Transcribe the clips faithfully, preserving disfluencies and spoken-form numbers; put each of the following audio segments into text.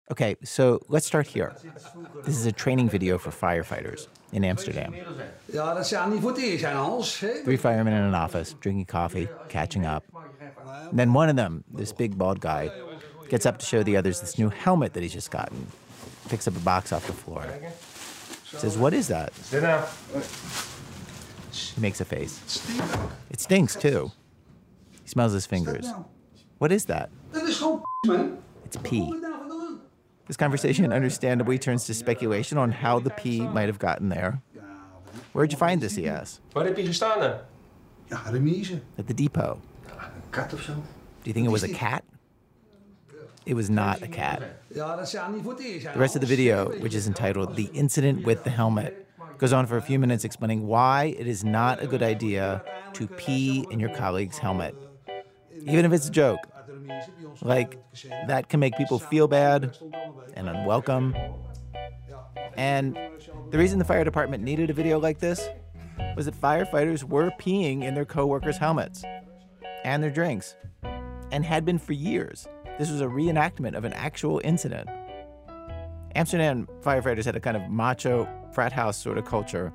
Okay, so let's start here. This is a training video for firefighters in Amsterdam. Ja, dat zal niet voor het eerst zijn, Hans. Three firemen in an office, drinking coffee, catching up. And then one of them, this big bald guy, gets up to show the others this new helmet that he's just gotten. Picks up a box off the floor. Says, "What is that?" He makes a face. It stinks, too. He smells his fingers. What is that? Dat is gewoon man. It's pee. This conversation understandably turns to speculation on how the pee might have gotten there. Where'd you find this, he asks? Waar heb je gestaan dan? Ja, remise. At the depot. Een kat of zo. Do you think it was a cat? It was not a cat. Ja, dat zal niet voor het eerst zijn. The rest of the video, which is entitled The Incident with the Helmet, goes on for a few minutes explaining why it is not a good idea to pee in your colleague's helmet. Even if it's a joke. Like, that can make people feel bad and unwelcome. And the reason the fire department needed a video like this was that firefighters were peeing in their coworkers' helmets and their drinks, and had been for years. This was a reenactment of an actual incident. Amsterdam firefighters had a kind of macho frat house sort of culture.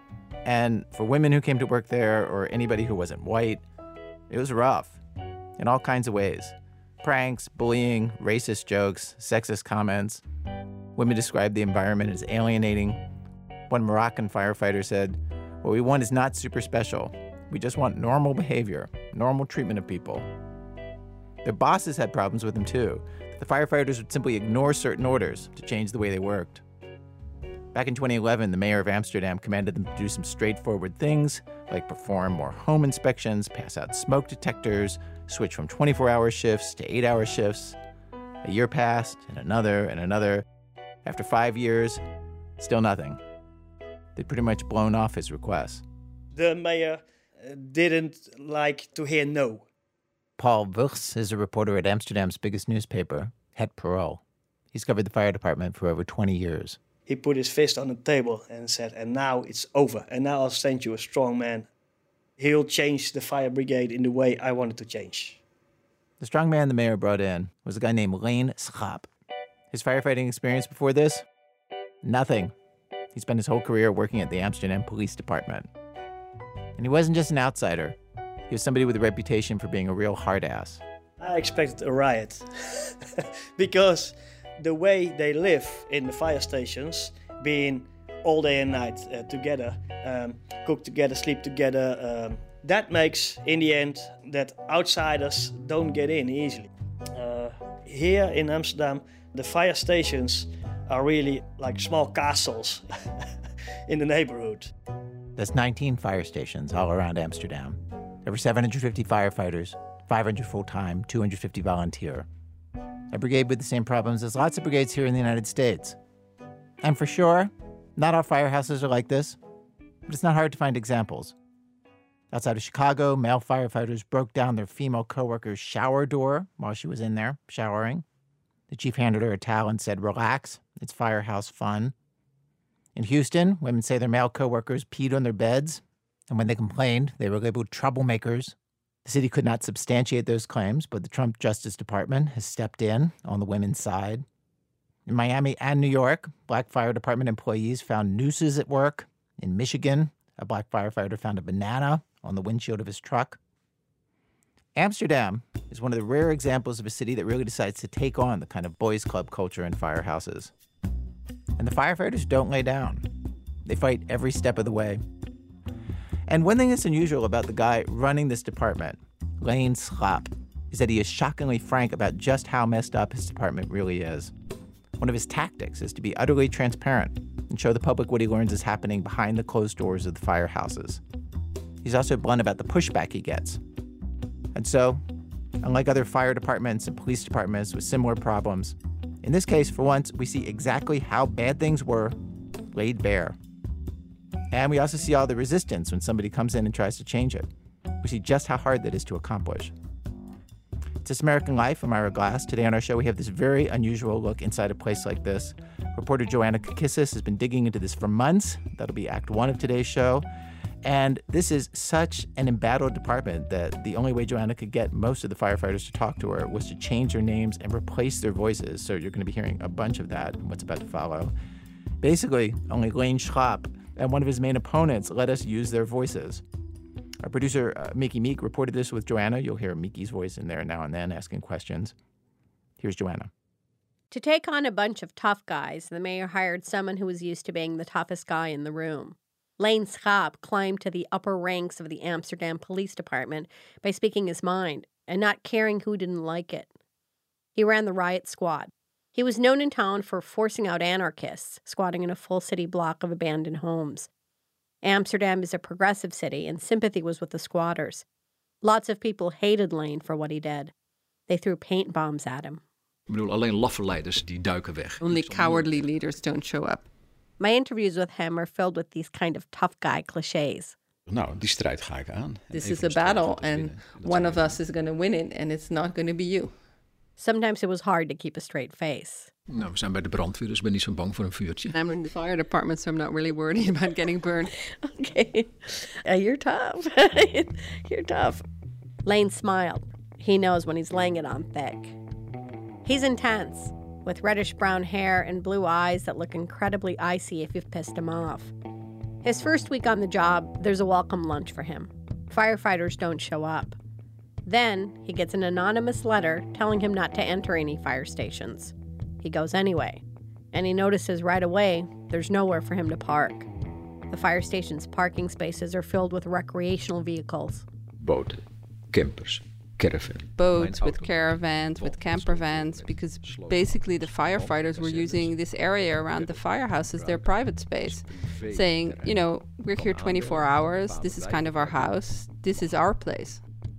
And for women who came to work there, or anybody who wasn't white, it was rough in all kinds of ways. Pranks, bullying, racist jokes, sexist comments. Women described the environment as alienating. One Moroccan firefighter said, "What we want is not super special. We just want normal behavior, normal treatment of people." Their bosses had problems with them too. The firefighters would simply ignore certain orders to change the way they worked. Back in twenty eleven, the mayor of Amsterdam commanded them to do some straightforward things, like perform more home inspections, pass out smoke detectors, switch from twenty-four hour shifts to eight hour shifts. A year passed, and another, and another. After five years, still nothing. They'd pretty much blown off his requests. The mayor didn't like to hear no. Paul Vughs is a reporter at Amsterdam's biggest newspaper, Het Parool. He's covered the fire department for over twenty years. He put his fist on the table and said, "And now it's over. And now I'll send you a strong man. He'll change the fire brigade in the way I want it to change." The strong man the mayor brought in was a guy named Leen Schaap. His firefighting experience before this? Nothing. He spent his whole career working at the Amsterdam Police Department. And he wasn't just an outsider. He was somebody with a reputation for being a real hard ass. I expected a riot because the way they live in the fire stations, being all day and night uh, together, um, cook together, sleep together, um, that makes, in the end, that outsiders don't get in easily. Uh, here in Amsterdam, the fire stations are really like small castles in the neighborhood. There's nineteen fire stations all around Amsterdam. There were seven hundred fifty firefighters, five hundred full-time, two hundred fifty volunteer. A brigade with the same problems as lots of brigades here in the United States. And for sure, not all firehouses are like this, but it's not hard to find examples. Outside of Chicago, male firefighters broke down their female coworker's shower door while she was in there showering. The chief handed her a towel and said, "Relax, it's firehouse fun." In Houston, women say their male coworkers peed on their beds, and when they complained, they were labeled troublemakers. The city could not substantiate those claims, but the Trump Justice Department has stepped in on the women's side. In Miami and New York, black fire department employees found nooses at work. In Michigan, a black firefighter found a banana on the windshield of his truck. Amsterdam is one of the rare examples of a city that really decides to take on the kind of boys' club culture in firehouses. And the firefighters don't lay down. They fight every step of the way. And one thing that's unusual about the guy running this department, Leen Schaap, is that he is shockingly frank about just how messed up his department really is. One of his tactics is to be utterly transparent and show the public what he learns is happening behind the closed doors of the firehouses. He's also blunt about the pushback he gets. And so, unlike other fire departments and police departments with similar problems, in this case, for once, we see exactly how bad things were laid bare. And we also see all the resistance when somebody comes in and tries to change it. We see just how hard that is to accomplish. It's This American Life. I'm Ira Glass. Today on our show, we have this very unusual look inside a place like this. Reporter Joanna Kakissis has been digging into this for months. That'll be Act One of today's show. And this is such an embattled department that the only way Joanna could get most of the firefighters to talk to her was to change their names and replace their voices. So you're going to be hearing a bunch of that in what's about to follow. Basically, only Lane Schlapp and one of his main opponents let us use their voices. Our producer, uh, Mickey Meek, reported this with Joanna. You'll hear Mickey's voice in there now and then asking questions. Here's Joanna. To take on a bunch of tough guys, the mayor hired someone who was used to being the toughest guy in the room. Lane Schlapp climbed to the upper ranks of the Amsterdam Police Department by speaking his mind and not caring who didn't like it. He ran the riot squad. He was known in town for forcing out anarchists, squatting in a full city block of abandoned homes. Amsterdam is a progressive city, and sympathy was with the squatters. Lots of people hated Lane for what he did. They threw paint bombs at him. Ik bedoel, alleen laffe leiders die duiken weg. Only cowardly leaders don't show up. My interviews with him are filled with these kind of tough guy cliches. Nou, die strijd ga ik aan. This is a battle, and one of us is going to win it, and it's not going to be you. Sometimes it was hard to keep a straight face. Nou, we zijn bij de brandweer, dus ik ben niet zo bang voor een vuurtje. I'm in the fire department, so I'm not really worried about getting burned. Okay, uh, you're tough. You're tough. Lane smiled. He knows when he's laying it on thick. He's intense, with reddish-brown hair and blue eyes that look incredibly icy if you've pissed him off. His first week on the job, there's a welcome lunch for him. Firefighters don't show up. Then he gets an anonymous letter telling him not to enter any fire stations. He goes anyway, and he notices right away there's nowhere for him to park. The fire station's parking spaces are filled with recreational vehicles. Boten, campers, caravans. Boats with caravans, with camper vans, because basically the firefighters were using this area around the firehouse as their private space, saying, you know, we're here twenty-four hours, this is kind of our house, this is our place.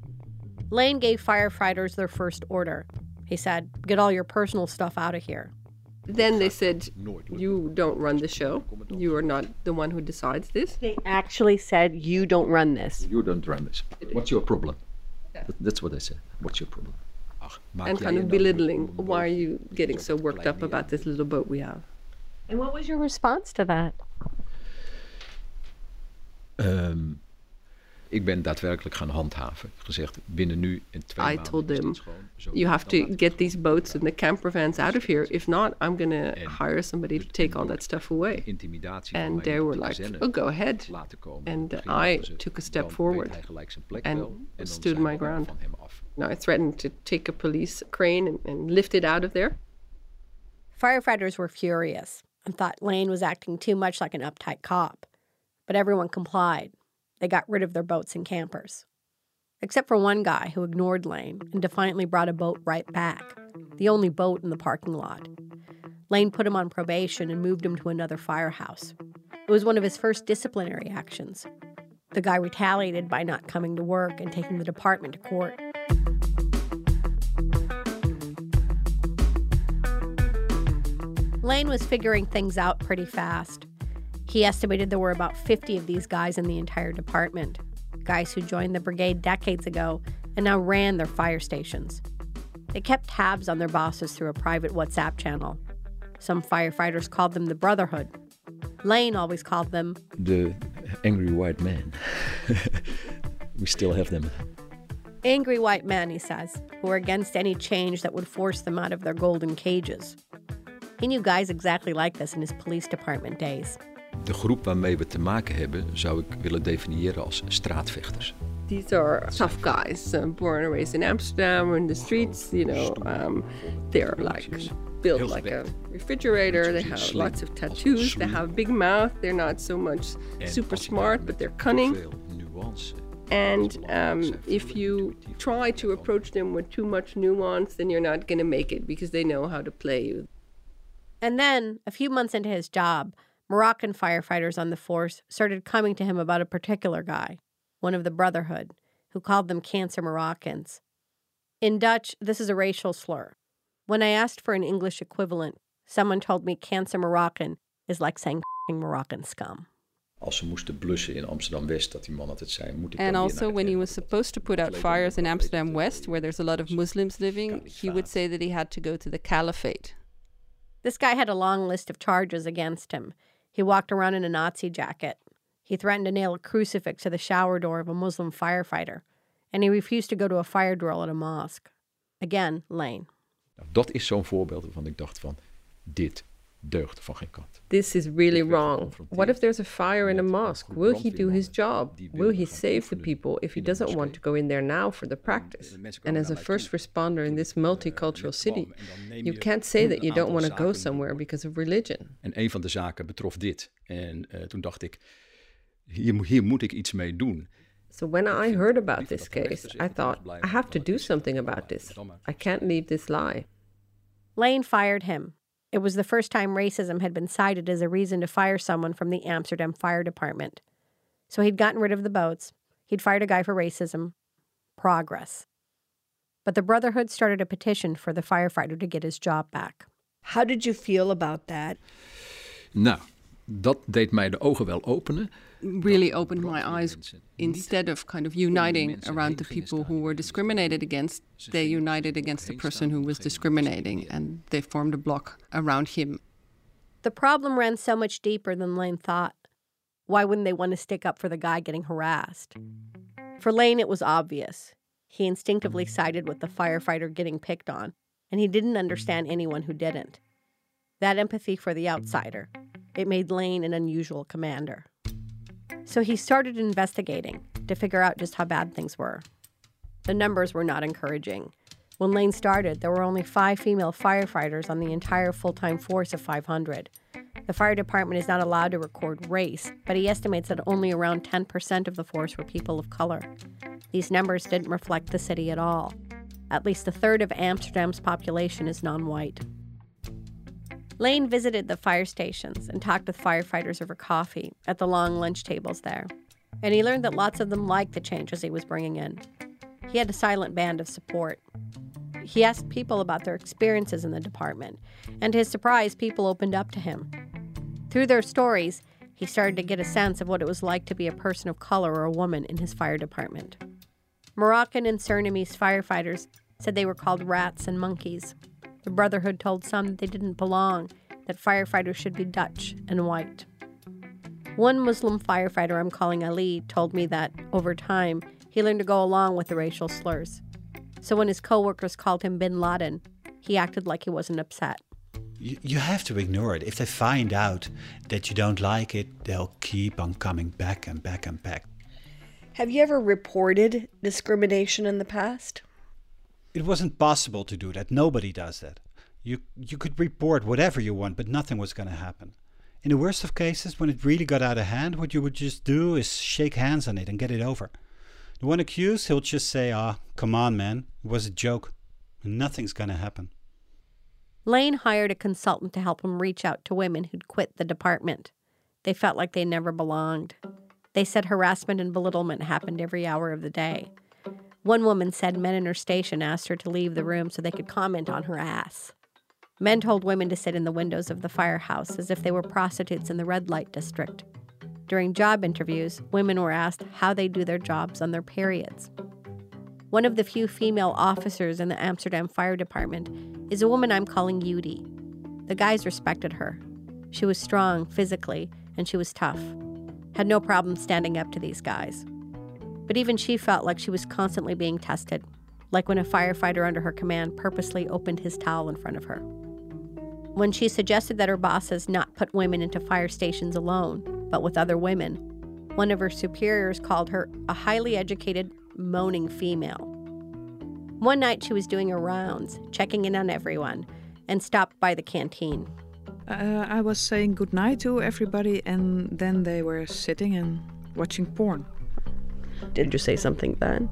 Lane gave firefighters their first order. He said, get all your personal stuff out of here. Then they said, you don't run the show. You are not the one who decides this. They actually said, you don't run this. You don't run this. What's your problem? Yeah. That's what they said. What's your problem? Ach, and kind of belittling. Why are you getting so worked up about this little boat we have? And what was your response to that? Um, ik ben daadwerkelijk gaan handhaven. Gezegd, binnen nu in twee I maanden told is them, dit schoon. Zo you have to dan get these boats and the camper vans out of here. If not, I'm going to hire somebody to take all that stuff away. intimidatie And van they mij were te like, gezinnen oh, go ahead. laten komen. And uh, Misschien I dachten ze, took a step dan forward weet hij gelijk zijn plek and wel, en dan stood zijn we my wel ground. van hem af. Now I threatened to take a police crane and, and lift it out of there. Firefighters were furious and thought Lane was acting too much like an uptight cop. But everyone complied. They got rid of their boats and campers. Except for one guy who ignored Lane and defiantly brought a boat right back, the only boat in the parking lot. Lane put him on probation and moved him to another firehouse. It was one of his first disciplinary actions. The guy retaliated by not coming to work and taking the department to court. Lane was figuring things out pretty fast. He estimated there were about fifty of these guys in the entire department, guys who joined the brigade decades ago and now ran their fire stations. They kept tabs on their bosses through a private WhatsApp channel. Some firefighters called them the Brotherhood. Lane always called them The angry white man. We still have them. angry white men, he says, who were against any change that would force them out of their golden cages. He knew guys exactly like this in his police department days. De groep waarmee we te maken hebben zou ik willen definiëren als straatvechters. These are tough guys, uh, born and raised in Amsterdam or in the streets, you know. Um, they're like built like a refrigerator. They have lots of tattoos. They have a big mouth. They're not so much super smart, but they're cunning. And um, if you try to approach them with too much nuance, then you're not going to make it because they know how to play you. And then, a few months into his job, Moroccan firefighters on the force started coming to him about a particular guy, one of the Brotherhood, who called them cancer Moroccans. In Dutch, this is a racial slur. When I asked for an English equivalent, someone told me cancer Moroccan is like saying Moroccan scum. Als ze moesten blussen in Amsterdam-West, dat die man altijd zei, moet ik And dan also, when he was supposed to put out fires in Amsterdam West, where there's a lot of Muslims living, he would say that he had to go to the caliphate. This guy had a long list of charges against him. He walked around in a Nazi jacket. He threatened to nail a crucifix to the shower door of a Muslim firefighter, and he refused to go to a fire drill at a mosque. Again, Lane. Nou, dat is zo'n voorbeeld waarvan ik dacht van, dit deugt van geen kant. This is really wrong. What if there's a fire in a mosque? Will he do his job? Will he save the people if he doesn't want to go in there now for the practice? And as a first responder in this multicultural city, you can't say that you don't want to go somewhere because of religion. En een van de zaken betrof dit. En uh, toen dacht ik, hier, hier moet ik iets mee doen. So when I heard about this case, I thought, I have to do something about this. I can't leave this lie. Lane fired him. It was the first time racism had been cited as a reason to fire someone from the Amsterdam Fire Department. So he'd gotten rid of the boats. He'd fired a guy for racism. Progress. But the Brotherhood started a petition for the firefighter to get his job back. How did you feel about that? Nou, dat deed mij de ogen wel openen. Really opened my eyes. Instead of kind of uniting around the people who were discriminated against, they united against the person who was discriminating, and they formed a block around him. The problem ran so much deeper than Lane thought. Why wouldn't they want to stick up for the guy getting harassed? For Lane, it was obvious. He instinctively sided with the firefighter getting picked on, and he didn't understand anyone who didn't. That empathy for the outsider, it made Lane an unusual commander. So he started investigating to figure out just how bad things were. The numbers were not encouraging. When Lane started, there were only five female firefighters on the entire full-time force of five hundred. The fire department is not allowed to record race, but he estimates that only around ten percent of the force were people of color. These numbers didn't reflect the city at all. At least a third of Amsterdam's population is non-white. Lane visited the fire stations and talked with firefighters over coffee at the long lunch tables there. And he learned that lots of them liked the changes he was bringing in. He had a silent band of support. He asked people about their experiences in the department, and to his surprise, people opened up to him. Through their stories, he started to get a sense of what it was like to be a person of color or a woman in his fire department. Moroccan and Surinamese firefighters said they were called rats and monkeys. The Brotherhood told some that they didn't belong, that firefighters should be Dutch and white. One Muslim firefighter I'm calling Ali told me that, over time, he learned to go along with the racial slurs. So when his coworkers called him Bin Laden, he acted like he wasn't upset. You, you have to ignore it. If they find out that you don't like it, they'll keep on coming back and back and back. Have you ever reported discrimination in the past? It wasn't possible to do that. Nobody does that. You you could report whatever you want, but nothing was going to happen. In the worst of cases, when it really got out of hand, what you would just do is shake hands on it and get it over. The one accused, he'll just say, ah, come on, man, it was a joke. Nothing's going to happen. Lane hired a consultant to help him reach out to women who'd quit the department. They felt like they never belonged. They said harassment and belittlement happened every hour of the day. One woman said men in her station asked her to leave the room so they could comment on her ass. Men told women to sit in the windows of the firehouse as if they were prostitutes in the red light district. During job interviews, women were asked how they do their jobs on their periods. One of the few female officers in the Amsterdam Fire Department is a woman I'm calling Judy. The guys respected her. She was strong physically, and she was tough. Had no problem standing up to these guys. But even she felt like she was constantly being tested, like when a firefighter under her command purposely opened his towel in front of her. When she suggested that her bosses not put women into fire stations alone, but with other women, one of her superiors called her a highly educated, moaning female. One night she was doing her rounds, checking in on everyone, and stopped by the canteen. Uh, I was saying goodnight to everybody, and then they were sitting and watching porn. Did you say something then?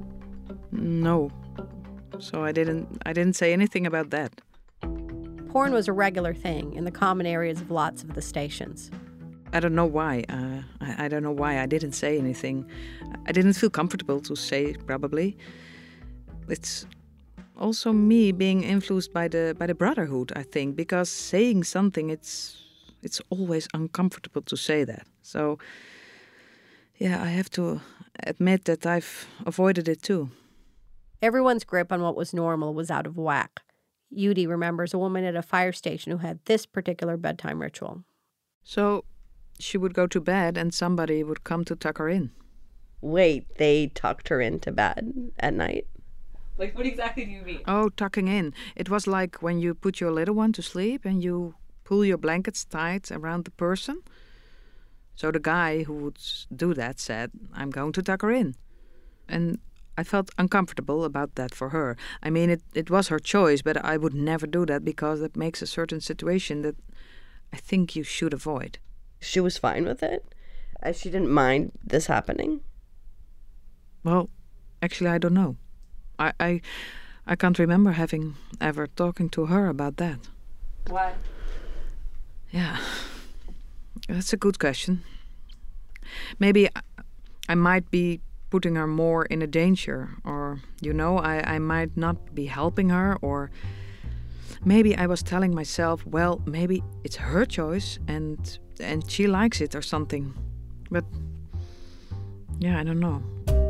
No. So I didn't I didn't say anything about that. Porn was a regular thing in the common areas of lots of the stations. I don't know why. Uh, I, I don't know why I didn't say anything. I didn't feel comfortable to say, probably. It's also me being influenced by the by the Brotherhood, I think, because saying something, it's it's always uncomfortable to say that. So, yeah, I have to admit that I've avoided it too. Everyone's grip on what was normal was out of whack. Judy remembers a woman at a fire station who had this particular bedtime ritual. So, she would go to bed and somebody would come to tuck her in. Wait, they tucked her into bed at night? Like, what exactly do you mean? Oh, tucking in. It was like when you put your little one to sleep and you pull your blankets tight around the person. So the guy who would do that said, I'm going to tuck her in. And I felt uncomfortable about that for her. I mean, it, it was her choice, but I would never do that because it makes a certain situation that I think you should avoid. She was fine with it? Uh, She didn't mind this happening? Well, actually, I don't know. I, I, I can't remember having ever talking to her about that. Why? Yeah, that's a good question. Maybe I, I might be putting her more in a danger, or, you know, I, I might not be helping her, or maybe I was telling myself, well, maybe it's her choice and and she likes it or something. But, yeah, I don't know.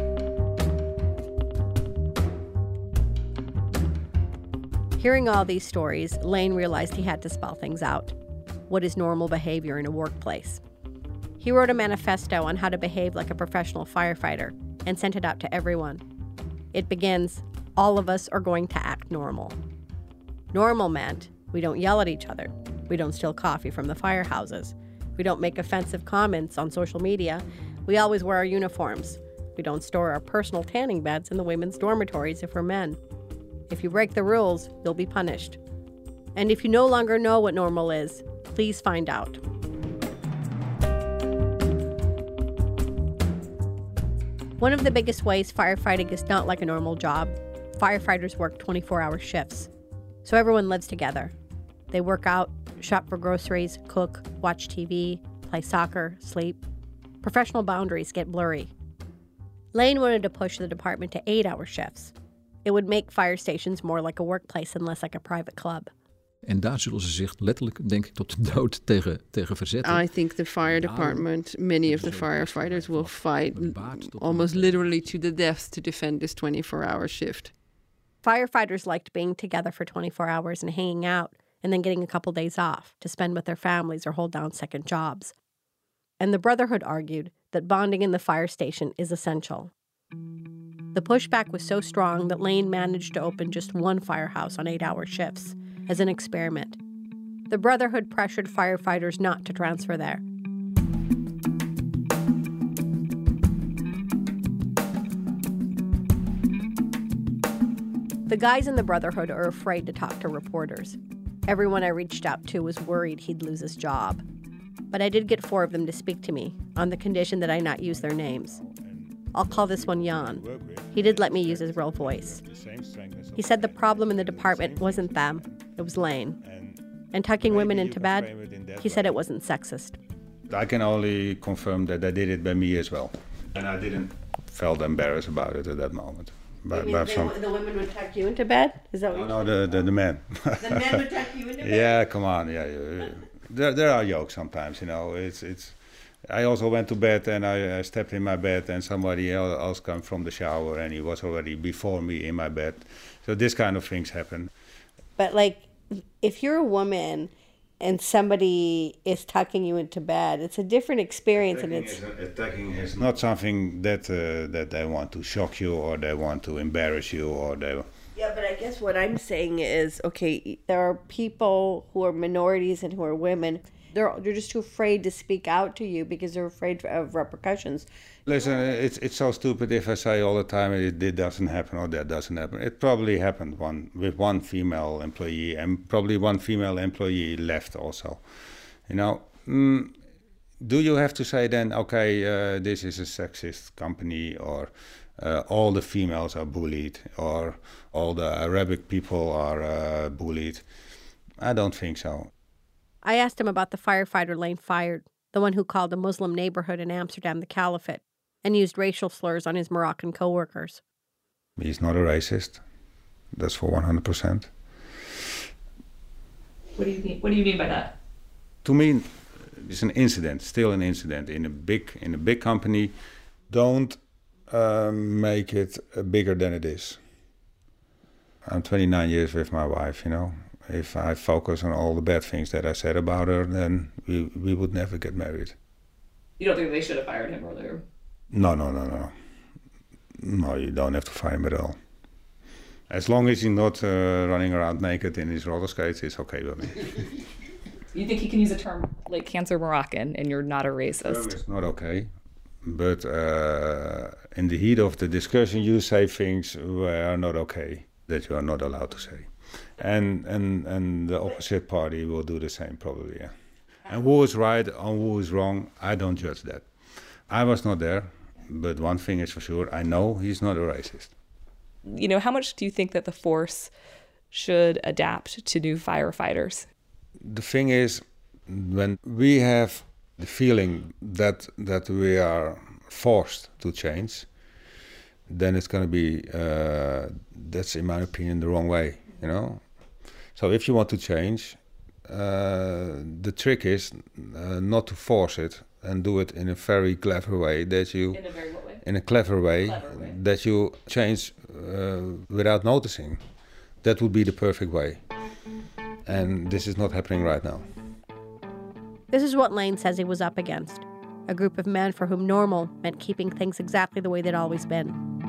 Hearing all these stories, Lane realized he had to spell things out. What is normal behavior in a workplace? He wrote a manifesto on how to behave like a professional firefighter and sent it out to everyone. It begins, all of us are going to act normal. Normal meant we don't yell at each other. We don't steal coffee from the firehouses. We don't make offensive comments on social media. We always wear our uniforms. We don't store our personal tanning beds in the women's dormitories if we're men. If you break the rules, you'll be punished. And if you no longer know what normal is, please find out. One of the biggest ways firefighting is not like a normal job. Firefighters work twenty-four hour shifts. So everyone lives together. They work out, shop for groceries, cook, watch T V, play soccer, sleep. Professional boundaries get blurry. Lane wanted to push the department to eight hour shifts. It would make fire stations more like a workplace and less like a private club. En daar zullen ze zich letterlijk, denk ik, tot de dood tegen, tegen verzetten. I think the fire department, many of the firefighters will fight almost literally to the death to defend this twenty-four hour shift. Firefighters liked being together for twenty-four hours and hanging out, and then getting a couple days off to spend with their families or hold down second jobs. And the Brotherhood argued that bonding in the fire station is essential. The pushback was so strong that Lane managed to open just one firehouse on eight-hour shifts as an experiment. The Brotherhood pressured firefighters not to transfer there. The guys in the Brotherhood are afraid to talk to reporters. Everyone I reached out to was worried he'd lose his job. But I did get four of them to speak to me, on the condition that I not use their names. I'll call this one Jan. He did let me use his real voice. He said the problem in the department wasn't them, it was Lane. And tucking women into bed, he said it wasn't sexist. I can only confirm that they did it by me as well. And I didn't felt embarrassed about it at that moment. But, You but mean some, the, the women would tuck you into bed? Is that what no, you no, the, the, the men. The men would tuck you into bed? Yeah, come on. Yeah, yeah. There, there are jokes sometimes, you know. It's, it's. I also went to bed and I, I stepped in my bed and somebody else came from the shower and he was already before me in my bed. So this kind of things happen. But like, if you're a woman and somebody is tucking you into bed, it's a different experience. Attacking and it's is, attacking is not something that uh, that they want to shock you or they want to embarrass you or they. Yeah, but I guess what I'm saying is, okay, there are people who are minorities and who are women. They're they're just too afraid to speak out to you because they're afraid of repercussions. Listen, it's it's so stupid if I say all the time it, it doesn't happen or that doesn't happen. It probably happened one with one female employee and probably one female employee left also. You know, mm, do you have to say then, okay, uh, this is a sexist company or uh, all the females are bullied or all the Arabic people are uh, bullied? I don't think so. I asked him about the firefighter Lane fired, the one who called a Muslim neighborhood in Amsterdam the Caliphate and used racial slurs on his Moroccan co-workers. He's not a racist. That's for one hundred percent. What do you mean? What do you mean by that? To me, it's an incident, still an incident in a big in a big company. Don't uh, make it uh, bigger than it is. I'm twenty-nine years with my wife, you know. If I focus on all the bad things that I said about her, then we, we would never get married. You don't think they should have fired him earlier? No, no, no, no. No, you don't have to fire him at all. As long as he's not uh, running around naked in his roller skates, it's okay with me. You think he can use a term like cancer Moroccan and you're not a racist? It's not okay. But uh, in the heat of the discussion, you say things that are not okay, that you are not allowed to say. And and and the opposite party will do the same, probably, yeah. And who is right and who is wrong, I don't judge that. I was not there, but one thing is for sure, I know he's not a racist. You know, how much do you think that the force should adapt to new firefighters? The thing is, when we have the feeling that that we are forced to change, then it's going to be, uh, that's in my opinion, the wrong way, you know? So if you want to change, uh, the trick is uh, not to force it and do it in a very clever way that you... In a very what way? In a clever way, clever way. that you change uh, without noticing. That would be the perfect way. And this is not happening right now. This is what Lane says he was up against. A group of men for whom normal meant keeping things exactly the way they'd always been.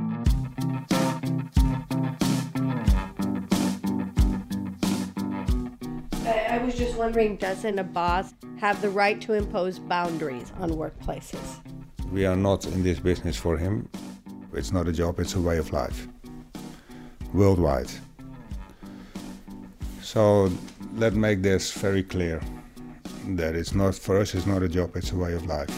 I was just wondering, doesn't a boss have the right to impose boundaries on workplaces? We are not in this business for him. It's not a job, it's a way of life. Worldwide. So let's make this very clear. That it's not, for us, it's not a job, it's a way of life.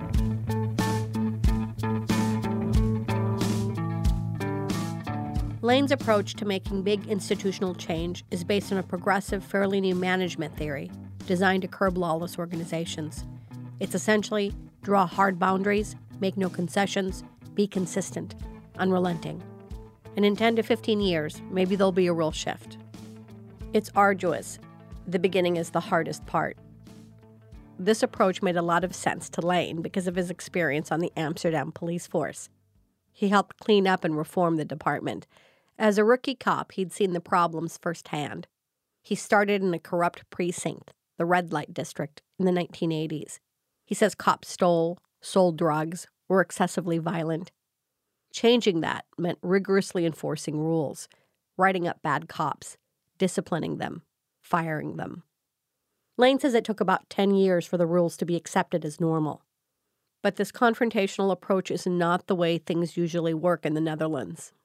Lane's approach to making big institutional change is based on a progressive, fairly new management theory designed to curb lawless organizations. It's essentially draw hard boundaries, make no concessions, be consistent, unrelenting. And in ten to fifteen years, maybe there'll be a real shift. It's arduous. The beginning is the hardest part. This approach made a lot of sense to Lane because of his experience on the Amsterdam police force. He helped clean up and reform the department. As a rookie cop, he'd seen the problems firsthand. He started in a corrupt precinct, the Red Light District, in the nineteen eighties. He says cops stole, sold drugs, were excessively violent. Changing that meant rigorously enforcing rules, writing up bad cops, disciplining them, firing them. Lane says it took about ten years for the rules to be accepted as normal. But this confrontational approach is not the way things usually work in the Netherlands.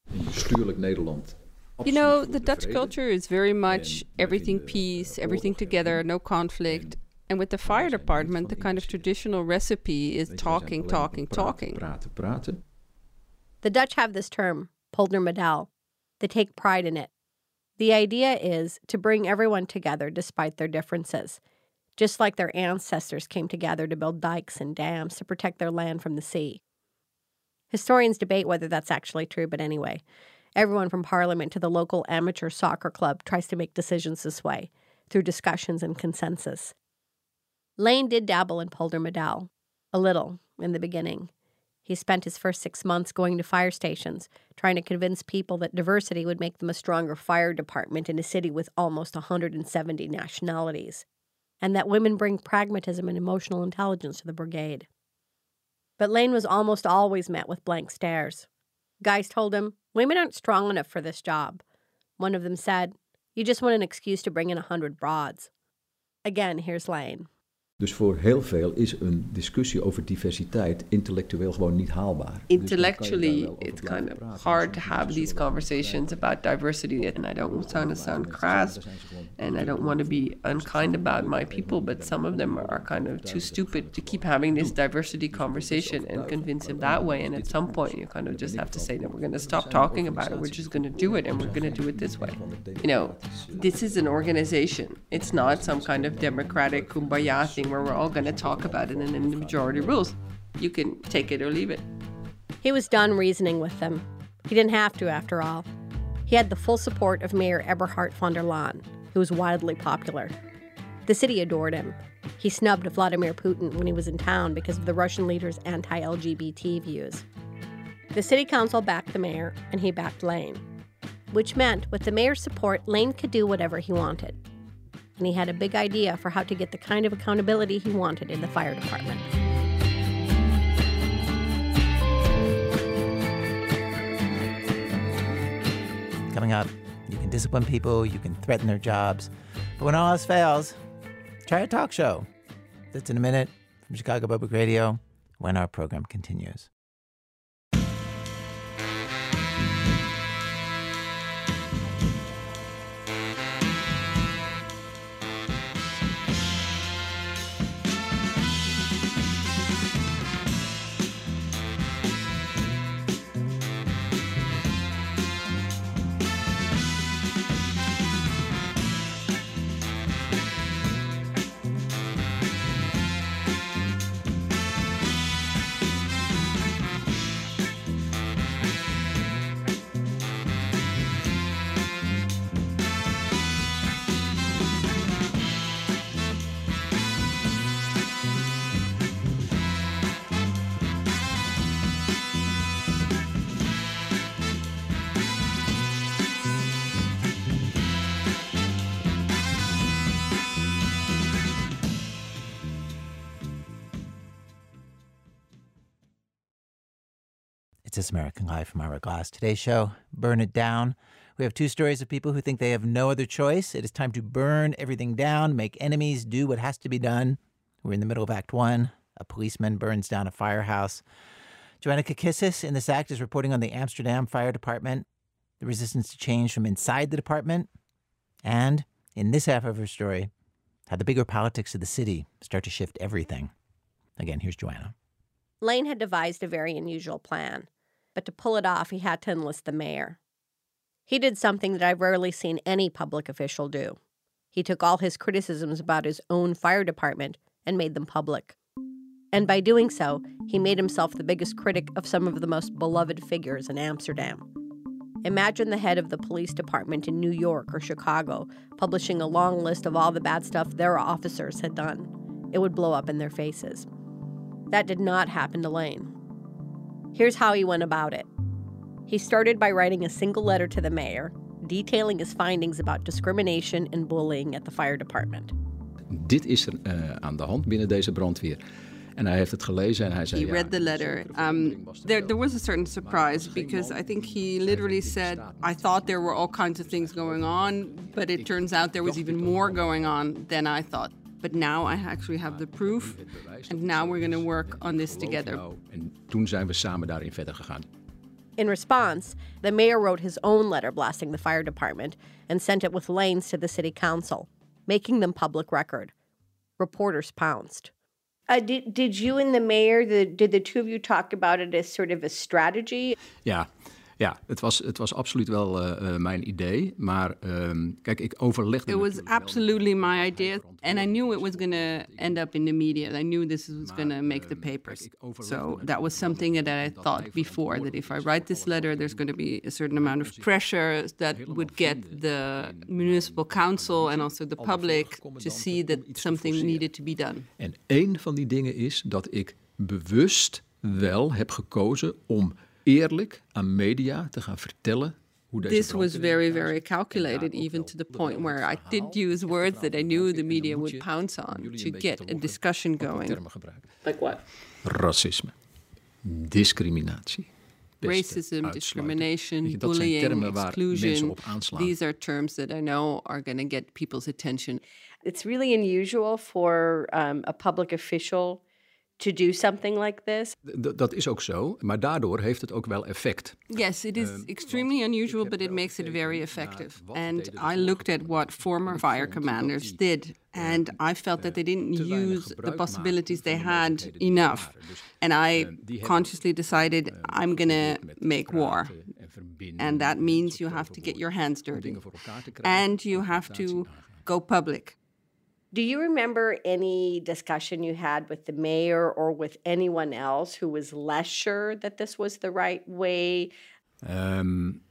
You know, the Dutch culture is very much everything peace, everything together, no conflict. And with the fire department, the kind of traditional recipe is talking, talking, talking. The Dutch have this term, poldermodel. They take pride in it. The idea is to bring everyone together despite their differences, just like their ancestors came together to build dikes and dams to protect their land from the sea. Historians debate whether that's actually true, but anyway, everyone from parliament to the local amateur soccer club tries to make decisions this way, through discussions and consensus. Lane did dabble in poldermodel, a little, in the beginning. He spent his first six months going to fire stations, trying to convince people that diversity would make them a stronger fire department in a city with almost one hundred seventy nationalities, and that women bring pragmatism and emotional intelligence to the brigade. But Lane was almost always met with blank stares. Guys told him, women aren't strong enough for this job. One of them said, you just want an excuse to bring in a hundred broads. Again, here's Lane. Dus voor heel veel is een discussie over diversiteit intellectueel gewoon niet haalbaar. Intellectually, it's kind of hard to have these conversations about diversity, and I don't want to sound crass, and I don't want to be unkind about my people, but some of them are kind of too stupid to keep having this diversity conversation and convince them that way, and at some point you kind of just have to say that we're going to stop talking about it, we're just going to do it, and we're going to do it this way. You know, this is an organization. It's not some kind of democratic kumbaya thing where we're all going to talk about it and then the majority rules. You can take it or leave it. He was done reasoning with them. He didn't have to, after all. He had the full support of Mayor Eberhard von der Laan, who was wildly popular. The city adored him. He snubbed Vladimir Putin when he was in town because of the Russian leader's anti-L G B T views. The city council backed the mayor, and he backed Lane, which meant with the mayor's support, Lane could do whatever he wanted. And he had a big idea for how to get the kind of accountability he wanted in the fire department. Coming up, you can discipline people, you can threaten their jobs. But when all else fails, try a talk show. That's in a minute from Chicago Public Radio when our program continues. It's This American Life from Ira Glass. Today's show, Burn It Down. We have two stories of people who think they have no other choice. It is time to burn everything down, make enemies, do what has to be done. We're in the middle of Act One. A policeman burns down a firehouse. Joanna Kakissis in this act is reporting on the Amsterdam Fire Department, the resistance to change from inside the department, and, in this half of her story, how the bigger politics of the city start to shift everything. Again, here's Joanna. Lane had devised a very unusual plan, but to pull it off, he had to enlist the mayor. He did something that I've rarely seen any public official do. He took all his criticisms about his own fire department and made them public. And by doing so, he made himself the biggest critic of some of the most beloved figures in Amsterdam. Imagine the head of the police department in New York or Chicago publishing a long list of all the bad stuff their officers had done. It would blow up in their faces. That did not happen to Lane. Here's how he went about it. He started by writing a single letter to the mayor, detailing his findings about discrimination and bullying at the fire department. Dit is er uh, aan de hand binnen deze brandweer. En hij heeft het gelezen en hij zei... He read the letter. Um, there, there was a certain surprise because I think he literally said, I thought there were all kinds of things going on, but it turns out there was even more going on than I thought. But now I actually have the proof, and now we're going to work on this together. En toen zijn we samen daarin verder gegaan. In response, the mayor wrote his own letter blasting the fire department and sent it with Lane's to the city council, making them public record. Reporters pounced. Uh, did, did you and the mayor, the, did the two of you talk about it as sort of a strategy? Ja, ja het, was, het was absoluut wel uh, uh, mijn idee. Maar um, kijk, ik overlegde... It was absolutely my idea. And I knew it was going to end up in the media. I knew this was going to make the papers. So that was something that I thought before, that if I write this letter, there's going to be a certain amount of pressure that would get the municipal council and also the public to see that something needed to be done. En één van die dingen is dat ik bewust wel heb gekozen om eerlijk aan media te gaan vertellen. This was very, very calculated, even to the point where I did use words that I knew the media would pounce on to get a discussion going. Like what? Racisme, discriminatie, racism, discrimination, bullying, exclusion. These are terms that I know are going to get people's attention. It's really unusual for um, a public official to do something like this. D- dat is ook zo, maar daardoor heeft het ook wel effect. Yes, it is um, extremely unusual, but it makes it very effective. And I looked at what former fire commanders did, and I felt that they didn't use the possibilities they had enough. And I consciously decided I'm going to make war. And that means you have to get your hands dirty. And you have to go public. Do you remember any discussion you had with the mayor or with anyone else who was less sure that this was the right way? Um,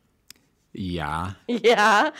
ja. Ja.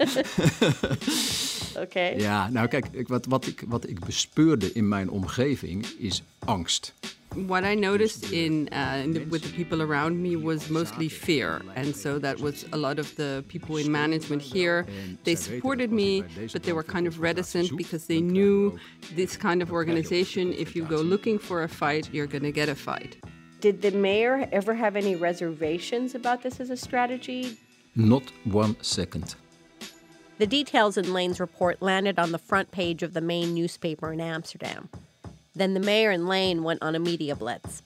Oké. Okay. Ja, nou kijk, wat, wat, ik, wat ik bespeurde in mijn omgeving is angst. What I noticed in, uh, in the, with the people around me was mostly fear. And so that was a lot of the people in management here. They supported me, but they were kind of reticent because they knew this kind of organization, if you go looking for a fight, you're going to get a fight. Did the mayor ever have any reservations about this as a strategy? Not one second. The details in Lane's report landed on the front page of the main newspaper in Amsterdam. Then the mayor and Lane went on a media blitz.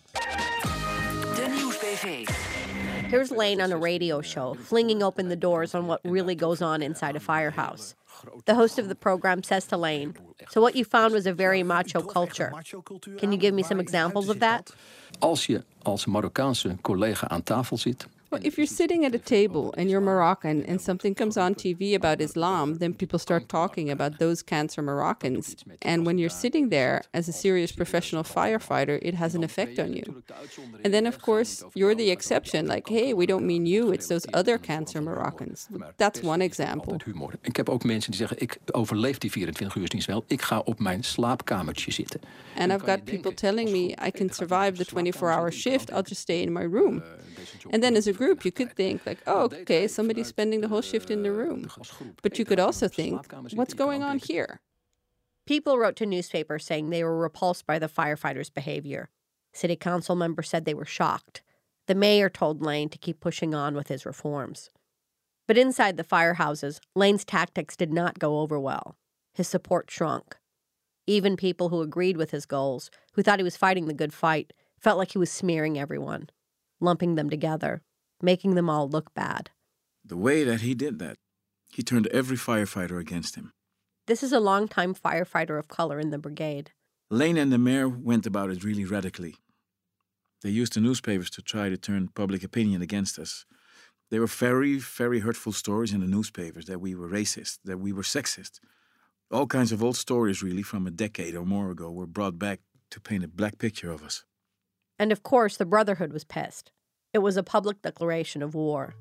De Nieuws-B V. Here's Lane on a radio show, flinging open the doors on what really goes on inside a firehouse. The host of the program says to Lane, "So what you found was a very macho culture. Can you give me some examples of that?" Als je als Marokkaanse collega aan tafel zit. Well, if you're sitting at a table and you're Moroccan and something comes on T V about Islam, then people start talking about those cancer Moroccans. And when you're sitting there as a serious professional firefighter, it has an effect on you. And then, of course, you're the exception. Like, hey, we don't mean you, it's those other cancer Moroccans. That's one example. Ik heb ook mensen die zeggen, ik overleef die vierentwintig uursdienst wel. Ik ga op mijn slaapkamertje zitten. And I've got people telling me I can survive the twenty-four hour shift, I'll just stay in my room. And then as a group, you could think like, oh, okay, somebody's spending the whole shift in the room. But you could also think, what's going on here? People wrote to newspapers saying they were repulsed by the firefighters' behavior. City council members said they were shocked. The mayor told Lane to keep pushing on with his reforms. But inside the firehouses, Lane's tactics did not go over well. His support shrunk. Even people who agreed with his goals, who thought he was fighting the good fight, felt like he was smearing everyone, lumping them together, making them all look bad. The way that he did that, he turned every firefighter against him. This is a longtime firefighter of color in the brigade. Lane and the mayor went about it really radically. They used the newspapers to try to turn public opinion against us. There were very, very hurtful stories in the newspapers that we were racist, that we were sexist. All kinds of old stories, really, from a decade or more ago, were brought back to paint a black picture of us. And of course, the Brotherhood was pissed. It was a public declaration of war.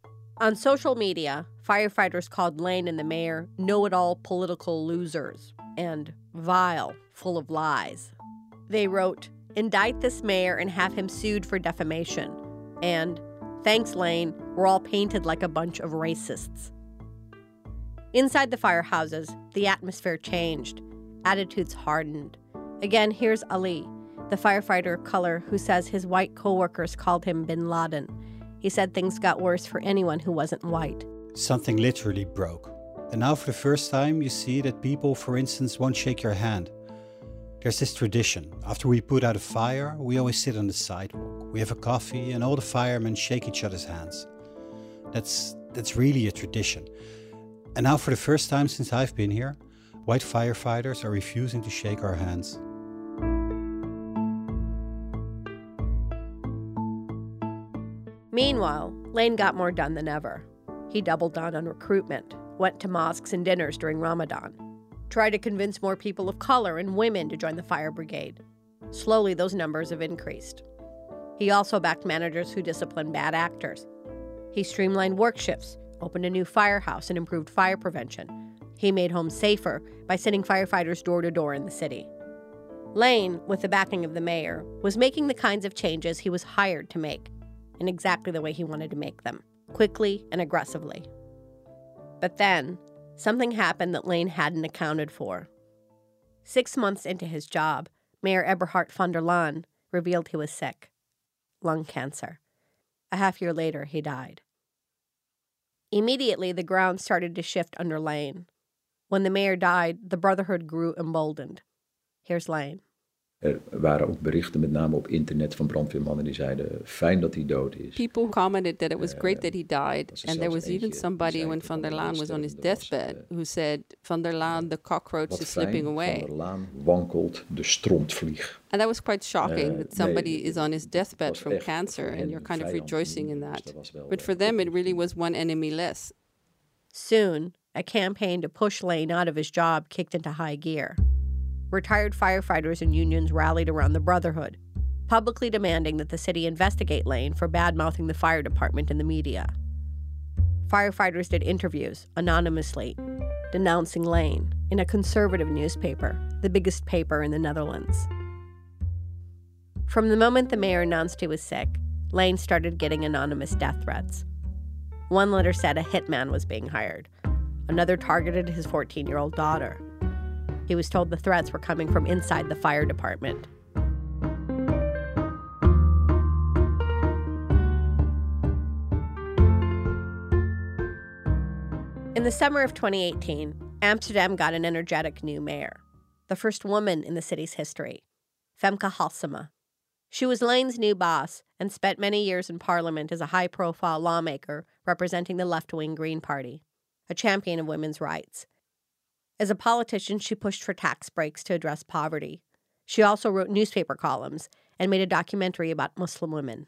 On social media, firefighters called Lane and the mayor know-it-all political losers and vile, full of lies. They wrote, "Indict this mayor and have him sued for defamation," and "Thanks, Lane, we're all painted like a bunch of racists." Inside the firehouses, the atmosphere changed. Attitudes hardened. Again, here's Ali, the firefighter of color who says his white coworkers called him Bin Laden. He said things got worse for anyone who wasn't white. Something literally broke. And now for the first time you see that people, for instance, won't shake your hand. There's this tradition. After we put out a fire, we always sit on the sidewalk. We have a coffee and all the firemen shake each other's hands. That's, that's really a tradition. And now for the first time since I've been here, white firefighters are refusing to shake our hands. Meanwhile, Lane got more done than ever. He doubled down on recruitment, went to mosques and dinners during Ramadan, tried to convince more people of color and women to join the fire brigade. Slowly, those numbers have increased. He also backed managers who disciplined bad actors. He streamlined work shifts, opened a new firehouse, and improved fire prevention. He made homes safer by sending firefighters door to door in the city. Lane, with the backing of the mayor, was making the kinds of changes he was hired to make, in exactly the way he wanted to make them, quickly and aggressively. But then, something happened that Lane hadn't accounted for. Six months into his job, Mayor Eberhard van der Laan revealed he was sick. Lung cancer. A half year later, he died. Immediately, the ground started to shift under Lane. When the mayor died, the Brotherhood grew emboldened. Here's Lane. Er waren ook berichten, met name op internet, van brandweermannen die zeiden, fijn dat hij dood is. People commented that it was great that he died. And there was even somebody when Van der Laan was on his deathbed who said, Van der Laan, the cockroach is slipping away. Van der Laan wankelt de strontvlieg. And that was quite shocking that somebody is on his deathbed from cancer and you're kind of rejoicing in that. But for them, it really was one enemy less. Soon, a campaign to push Lane out of his job kicked into high gear. Retired firefighters and unions rallied around the Brotherhood, publicly demanding that the city investigate Lane for bad-mouthing the fire department in the media. Firefighters did interviews, anonymously, denouncing Lane in a conservative newspaper, the biggest paper in the Netherlands. From the moment the mayor announced he was sick, Lane started getting anonymous death threats. One letter said a hitman was being hired. Another targeted his fourteen-year-old daughter. He was told the threats were coming from inside the fire department. In the summer of twenty eighteen, Amsterdam got an energetic new mayor, the first woman in the city's history, Femke Halsema. She was Lane's new boss and spent many years in Parliament as a high-profile lawmaker representing the left-wing Green Party, a champion of women's rights. As a politician, she pushed for tax breaks to address poverty. She also wrote newspaper columns and made a documentary about Muslim women.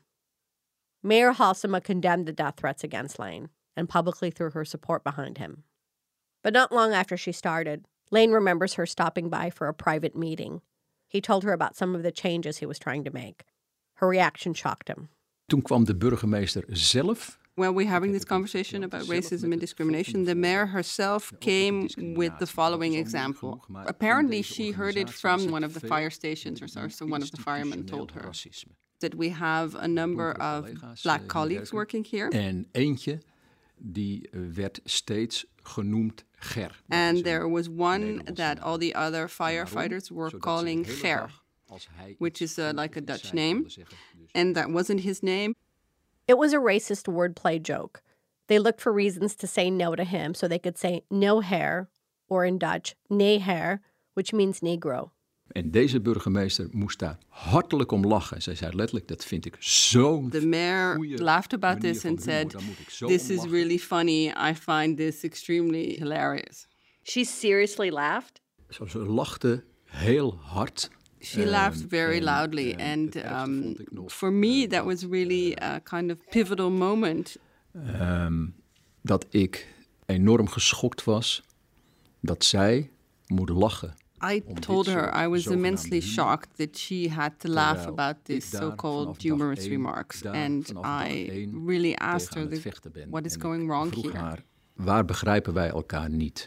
Mayor Halsema condemned the death threats against Lane and publicly threw her support behind him. But not long after she started, Lane remembers her stopping by for a private meeting. He told her about some of the changes he was trying to make. Her reaction shocked him. Toen kwam de burgemeester zelf. When we're having this conversation about racism and discrimination, the mayor herself came with the following example. Apparently, she heard it from one of the fire stations, or so one of the firemen told her that we have a number of black colleagues working here. En eentje die werd steeds genoemd Ger. And there was one that all the other firefighters were calling Ger, which is uh, like a Dutch name, and that wasn't his name. It was a racist wordplay joke. They looked for reasons to say no to him so they could say no hair, or in Dutch, nee hair, which means Negro. En deze burgemeester moest daar hartelijk om lachen. Zij zei letterlijk, dat vind ik zo'n The mayor laughed about this and said, this is really funny. I find this extremely hilarious. She seriously laughed? Zo, ze lachte heel hard. She laughed very loudly. And um, for me, that was really a kind of pivotal moment. Um, dat ik enorm geschokt was dat zij moet lachen. I told her I was immensely shocked that she had to laugh about these so-called humorous remarks. And I really asked her, the, what is going wrong here? Waar begrijpen wij elkaar niet?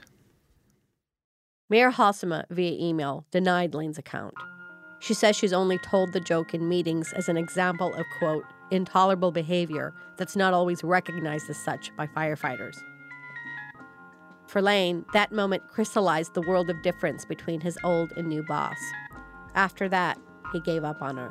Mayor Halsema, via email, denied Lane's account. She says she's only told the joke in meetings as an example of, quote, intolerable behavior that's not always recognized as such by firefighters. For Lane, that moment crystallized the world of difference between his old and new boss. After that, he gave up on her.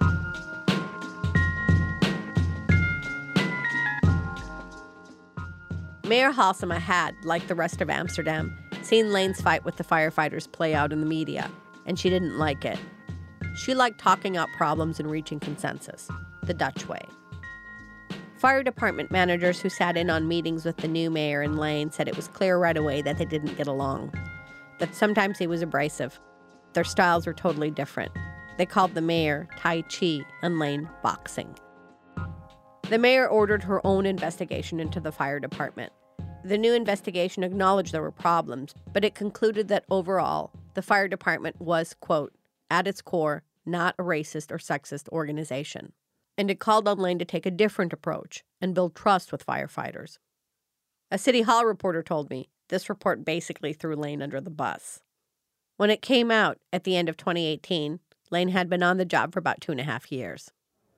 Mayor Halsema had, like the rest of Amsterdam, seen Lane's fight with the firefighters play out in the media, and she didn't like it. She liked talking out problems and reaching consensus, the Dutch way. Fire department managers who sat in on meetings with the new mayor and Lane said it was clear right away that they didn't get along, that sometimes he was abrasive. Their styles were totally different. They called the mayor Tai Chi and Lane boxing. The mayor ordered her own investigation into the fire department. The new investigation acknowledged there were problems, but it concluded that overall, the fire department was, quote, at its core, not a racist or sexist organization. And it called on Lane to take a different approach and build trust with firefighters. A City Hall reporter told me this report basically threw Lane under the bus. When it came out at the end of twenty eighteen, Lane had been on the job for about two and a half years.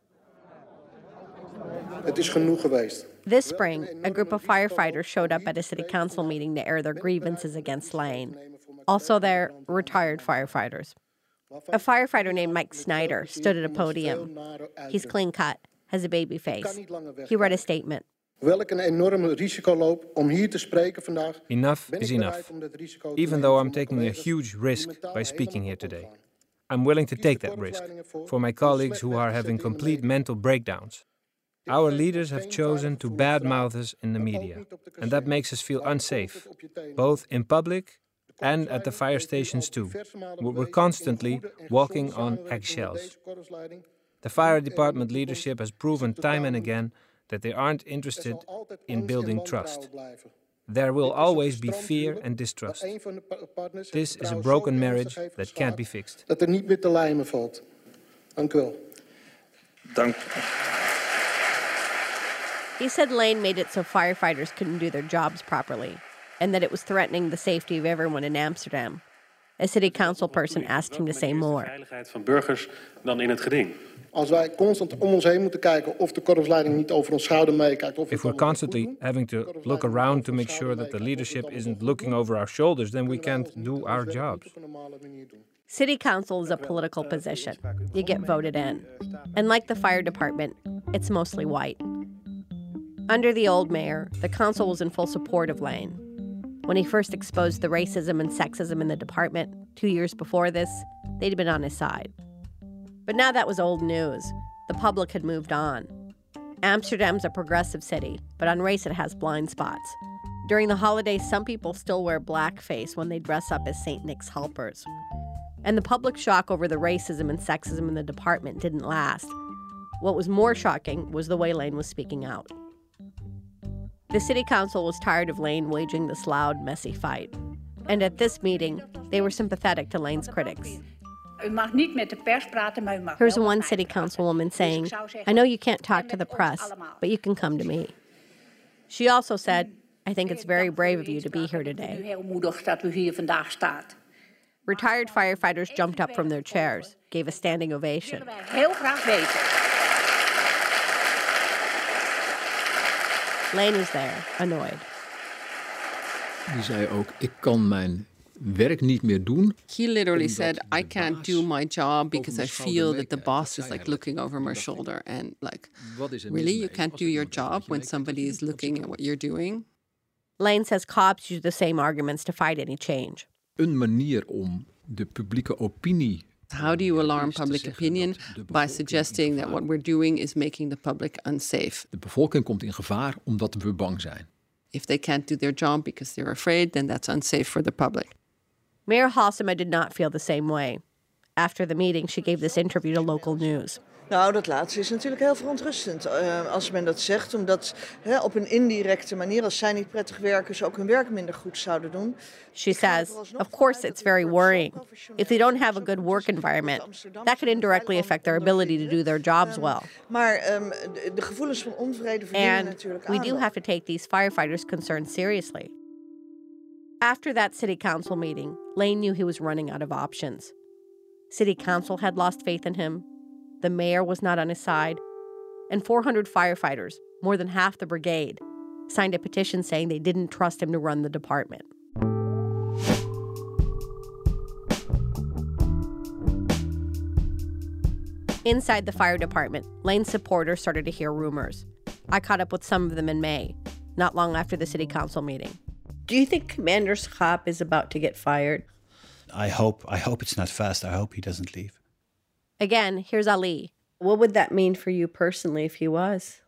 Het is genoeg geweest. This spring, a group of firefighters showed up at a city council meeting to air their grievances against Lane. Also there, retired firefighters. A firefighter named Mike Snyder stood at a podium. He's clean-cut, has a baby face. He read a statement. Welk een enorme risico loop om hier te spreken vandaag. Enough is enough. Even though I'm taking a huge risk by speaking here today. I'm willing to take that risk for my colleagues who are having complete mental breakdowns. Our leaders have chosen to badmouth us in the media, and that makes us feel unsafe, both in public and at the fire stations too. We're constantly walking on eggshells. The fire department leadership has proven time and again that they aren't interested in building trust. There will always be fear and distrust. This is a broken marriage that can't be fixed. Dat er niet meer te lijmen valt. Dank u wel. Dank. He said Lane made it so firefighters couldn't do their jobs properly, and that it was threatening the safety of everyone in Amsterdam. A city council person asked him to say more. Van burgers dan in het geding. Als wij constant om ons heen moeten kijken of de korpsleiding niet over ons schouder meekijkt. If we're constantly having to look around to make sure that the leadership isn't looking over our shoulders, then we can't do our jobs. City council is a political position. You get voted in. And like the fire department, it's mostly white. Under the old mayor, the council was in full support of Lane. When he first exposed the racism and sexism in the department two years before this, they'd been on his side. But now that was old news. The public had moved on. Amsterdam's a progressive city, but on race it has blind spots. During the holidays, some people still wear blackface when they dress up as Saint Nick's helpers. And the public shock over the racism and sexism in the department didn't last. What was more shocking was the way Lane was speaking out. The city council was tired of Lane waging this loud, messy fight. And at this meeting, they were sympathetic to Lane's critics. Here's one city councilwoman saying, I know you can't talk to the press, but you can come to me. She also said, I think it's very brave of you to be here today. Retired firefighters jumped up from their chairs, gave a standing ovation. Lane was there, annoyed. Die zei ook, ik kan mijn werk niet meer doen. He literally said, I can't do my job because I feel that the boss is like looking over my shoulder. And like, really, you can't do your job when somebody is looking at what you're doing? Lane says cops use the same arguments to fight any change. Een manier om de publieke opinie. How do you alarm public opinion? By suggesting that what we're doing is making the public unsafe. De bevolking komt in gevaar omdat we bang zijn. If they can't do their job because they're afraid, then that's unsafe for the public. Mayor Halsema did not feel the same way. After the meeting, she gave this interview to local news. Nou, dat laatste is natuurlijk heel verontrustend uh, als men dat zegt, omdat hè, op een indirecte manier, als zij niet prettig werken, ze ook hun werk minder goed zouden doen. She says, of course it's very worrying. If they don't have a good work environment, that could indirectly affect their ability to do their jobs well. Maar um, de, de gevoelens van onvrede verdienen natuurlijk aandacht. And we do have to take these firefighters' concerns seriously. After that city council meeting, Lane knew he was running out of options. City council had lost faith in him. The mayor was not on his side. And four hundred firefighters, more than half the brigade, signed a petition saying they didn't trust him to run the department. Inside the fire department, Lane's supporters started to hear rumors. I caught up with some of them in May, not long after the city council meeting. Do you think Commander Schaap is about to get fired? I hope I hope it's not fast. I hope he doesn't leave. Again, here's Ali. What would that mean for you personally if he was?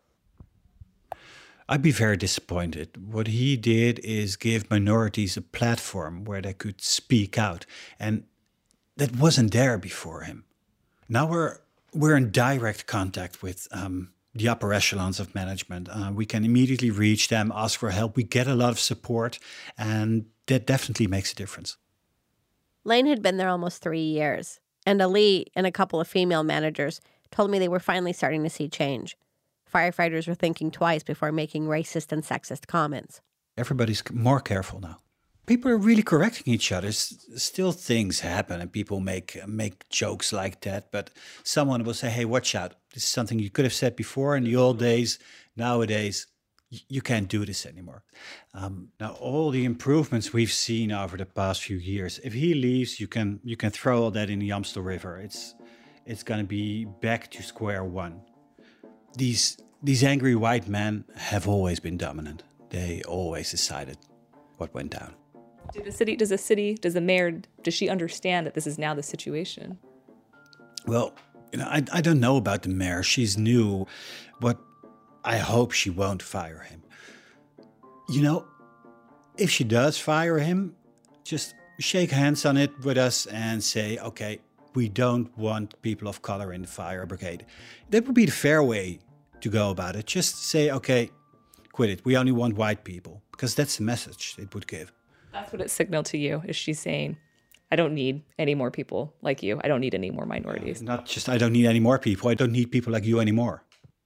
I'd be very disappointed. What he did is give minorities a platform where they could speak out. And that wasn't there before him. Now we're we're in direct contact with um, the upper echelons of management. Uh, we can immediately reach them, ask for help. We get a lot of support, and that definitely makes a difference. Lane had been there almost three years. And Ali and a couple of female managers told me they were finally starting to see change. Firefighters were thinking twice before making racist and sexist comments. Everybody's more careful now. People are really correcting each other. S- still things happen and people make make jokes like that. But someone will say, hey, watch out. This is something you could have said before in the old days. Nowadays, y- you can't do this anymore. Um, now, all the improvements we've seen over the past few years, if he leaves, you can you can throw all that in the Amstel River. It's it's going to be back to square one. These these angry white men have always been dominant. They always decided what went down. Do the city, does the city, does the mayor, does she understand that this is now the situation? Well, you know, I, I don't know about the mayor. She's new, but I hope she won't fire him. You know, if she does fire him, just shake hands on it with us and say, okay, we don't want people of color in the fire brigade. That would be the fair way to go about it. Just say, okay, quit it. We only want white people, because that's the message it would give. That's what it signaled to you, is she saying, I don't need any more people like you. I don't need any more minorities. Uh, not just, I don't need any more people. I don't need people like you anymore.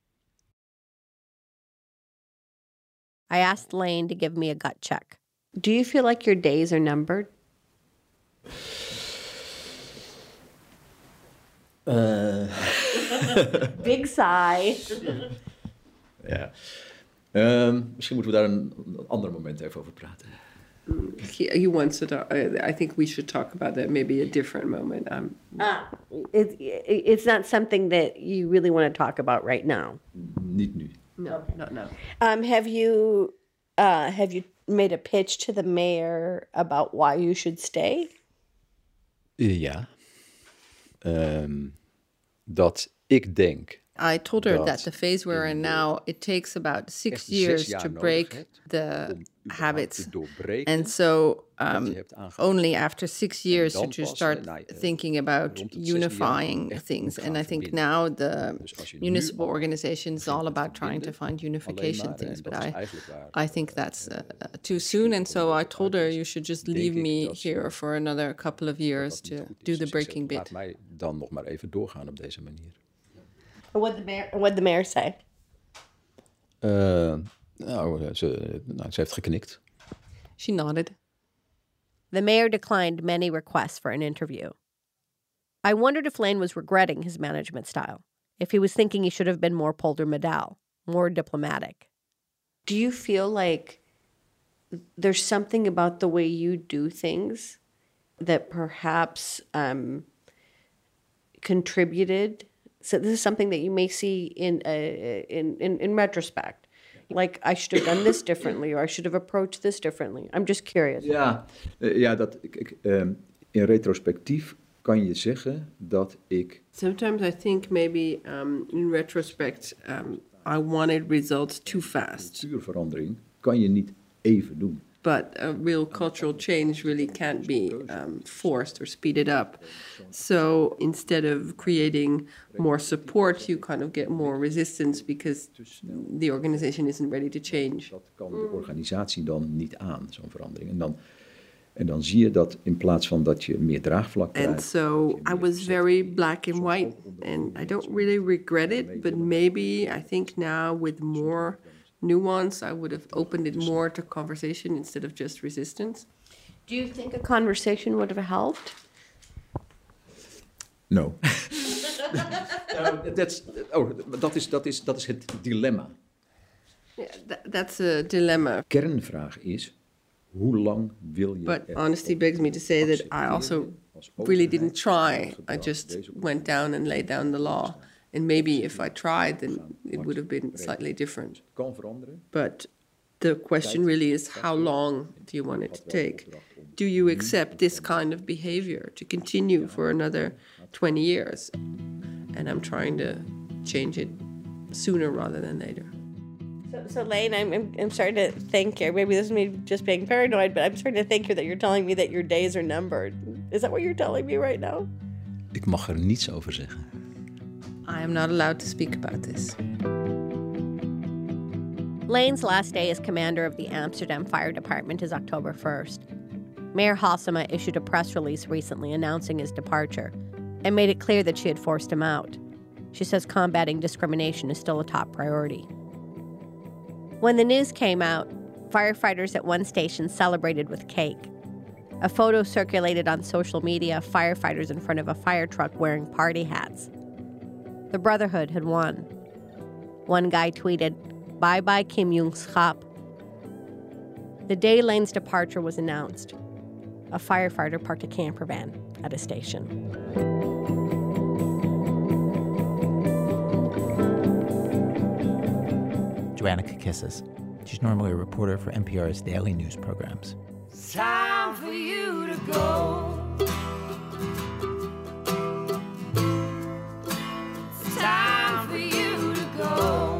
I asked Lane to give me a gut check. Do you feel like your days are numbered? Uh. Big sigh. Ja. Um, misschien moeten we daar een ander moment even over praten. He, he wants to talk. I think we should talk about that. Maybe a different moment. Um, ah, it, it, it's not something that you really want to talk about right now. Niet nu. No, not now. Um, have you uh, have you made a pitch to the mayor about why you should stay? Ja. Um, dat ik denk... I told her dat that the phase we're in now, it takes about six echt zes years jaar to nodig break hebt the om überhaupt habits. te doorbreken And so wat je um, hebt aangepakt. only after six years dan to pas, start nou, eh, thinking about rond het zesde jaar unifying echt things. moet And gaan I think verbinden. now the Dus als je nu municipal al organization is all about trying to find alleen unification maar, things. en But dat is I, eigenlijk waar, I think that's uh, uh, too soon. And so I told her you should just denk leave ik me dat ze- here for another couple of years to do the breaking Laat bit. mij dan nog maar even doorgaan op deze manier. What the mayor? What the mayor say? Uh, nou, ze, nou, ze heeft geknikt. She nodded. The mayor declined many requests for an interview. I wondered if Lane was regretting his management style, if he was thinking he should have been more Polder Medal, more diplomatic. Do you feel like there's something about the way you do things that perhaps um, contributed? So this is something that you may see in, uh, in in in retrospect. Like, I should have done this differently, or I should have approached this differently. I'm just curious. Ja, uh, ja dat, ik, ik, um, in retrospectief kan je zeggen dat ik... Sometimes I think maybe um, in retrospect, um, I wanted results too fast. Cultuurverandering kan je niet even doen. But a real cultural change really can't be um, forced or speeded up. So instead of creating more support, you kind of get more resistance because the organization isn't ready to change. Dat kan de organisatie dan niet aan, zo'n verandering. En dan, en dan zie je dat in plaats van dat je meer draagvlak krijgt... And so I was very black and white, and I don't really regret it, but maybe I think now with more nuance, I would have opened it more to conversation instead of just resistance. Do you think a conversation would have helped? No. uh, that's, oh, dat, is, dat, is, dat is het dilemma. Yeah, that, that's a dilemma. Kernvraag is, hoe lang wil je... But honesty begs me to say that I also really didn't try. I just went down and laid down the law. And maybe if I tried, then it would have been slightly different. But the question really is, how long do you want it to take? Do you accept this kind of behavior to continue for another twenty years? And I'm trying to change it sooner rather than later. So, so Lane, I'm, I'm I'm starting to think here. Maybe this is me just being paranoid, but I'm starting to think here that you're telling me that your days are numbered. Is that what you're telling me right now? Ik mag er niets over zeggen. I am not allowed to speak about this. Lane's last day as commander of the Amsterdam Fire Department is October first. Mayor Halsema issued a press release recently announcing his departure and made it clear that she had forced him out. She says combating discrimination is still a top priority. When the news came out, firefighters at one station celebrated with cake. A photo circulated on social media of firefighters in front of a fire truck wearing party hats. The Brotherhood had won. One guy tweeted, "Bye-bye Kim Jong-schap." The day Lane's departure was announced, a firefighter parked a camper van at a station. Joanna Kakissis. She's normally a reporter for N P R's daily news programs. It's time for you to go. It's time for you to go.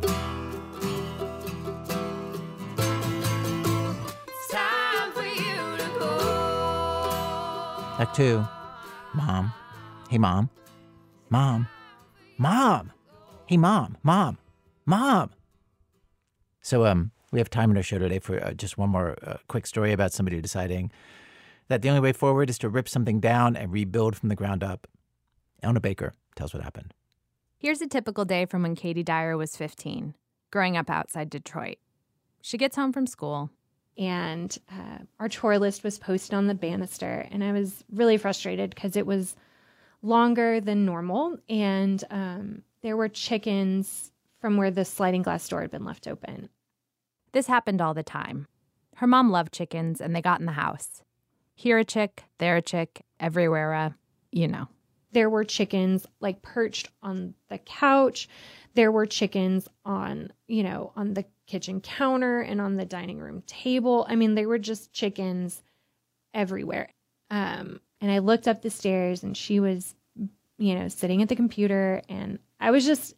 It's time for you to go. Act two. Mom. Hey, Mom. Mom. Mom. Hey, Mom. Mom. Mom. So, um, we have time in our show today for uh, just one more uh, quick story about somebody deciding that the only way forward is to rip something down and rebuild from the ground up. Elna Baker tells what happened. Here's a typical day from when Katie Dyer was fifteen, growing up outside Detroit. She gets home from school. And uh, our chore list was posted on the banister, and I was really frustrated because it was longer than normal, and um, there were chickens from where the sliding glass door had been left open. This happened all the time. Her mom loved chickens, and they got in the house. Here a chick, there a chick, everywhere a, you know. There were chickens, like, perched on the couch. There were chickens on, you know, on the kitchen counter and on the dining room table. I mean, they were just chickens everywhere. Um, and I looked up the stairs and she was, you know, sitting at the computer. And I was just,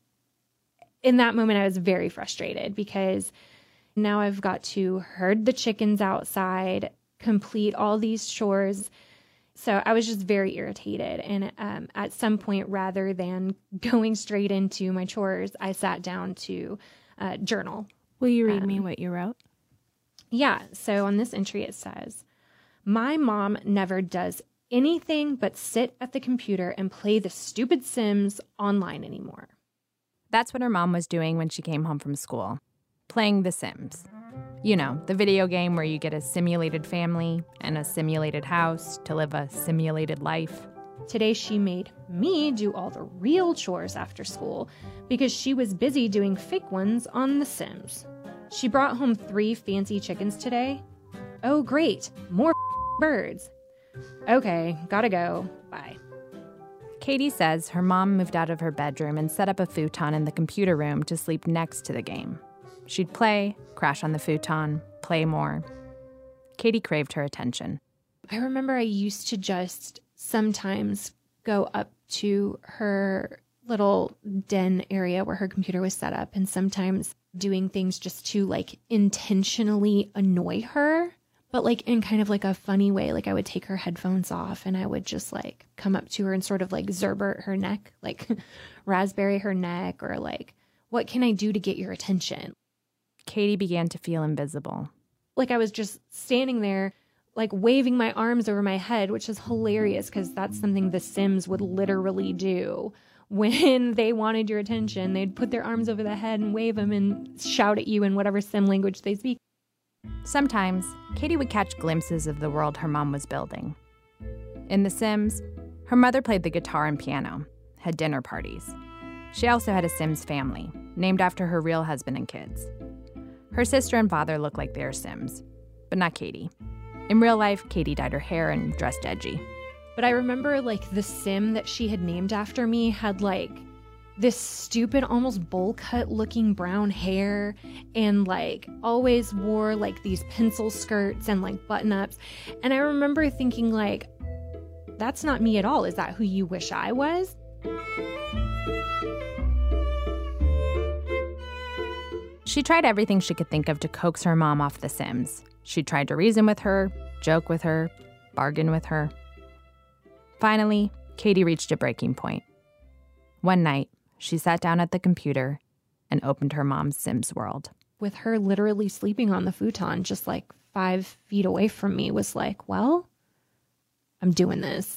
in that moment, I was very frustrated because now I've got to herd the chickens outside, complete all these chores. So I was just very irritated. And um, at some point, rather than going straight into my chores, I sat down to uh, journal. Will you read um, me what you wrote? Yeah. So on this entry, it says, my mom never does anything but sit at the computer and play the stupid Sims online anymore. That's what her mom was doing when she came home from school, playing The Sims. You know, the video game where you get a simulated family and a simulated house to live a simulated life. Today she made me do all the real chores after school because she was busy doing fake ones on The Sims. She brought home three fancy chickens today. Oh, great. More birds. Okay, gotta go. Bye. Katie says her mom moved out of her bedroom and set up a futon in the computer room to sleep next to the game. She'd play, crash on the futon, play more. Katie craved her attention. I remember I used to just sometimes go up to her little den area where her computer was set up and sometimes doing things just to like intentionally annoy her, but like in kind of like a funny way. Like I would take her headphones off and I would just like come up to her and sort of like Zerbert her neck, like raspberry her neck, or like, what can I do to get your attention? Katie began to feel invisible. Like I was just standing there, like waving my arms over my head, which is hilarious because that's something the Sims would literally do. When they wanted your attention, they'd put their arms over the head and wave them and shout at you in whatever Sim language they speak. Sometimes, Katie would catch glimpses of the world her mom was building. In The Sims, her mother played the guitar and piano, had dinner parties. She also had a Sims family, named after her real husband and kids. Her sister and father looked like they were Sims, but not Katie. In real life, Katie dyed her hair and dressed edgy. But I remember, like, the Sim that she had named after me had, like, this stupid, almost bowl-cut-looking brown hair and, like, always wore, like, these pencil skirts and, like, button-ups. And I remember thinking, like, that's not me at all. Is that who you wish I was? She tried everything she could think of to coax her mom off The Sims. She tried to reason with her, joke with her, bargain with her. Finally, Katie reached a breaking point. One night, she sat down at the computer and opened her mom's Sims world. With her literally sleeping on the futon just like five feet away from me was like, well, I'm doing this.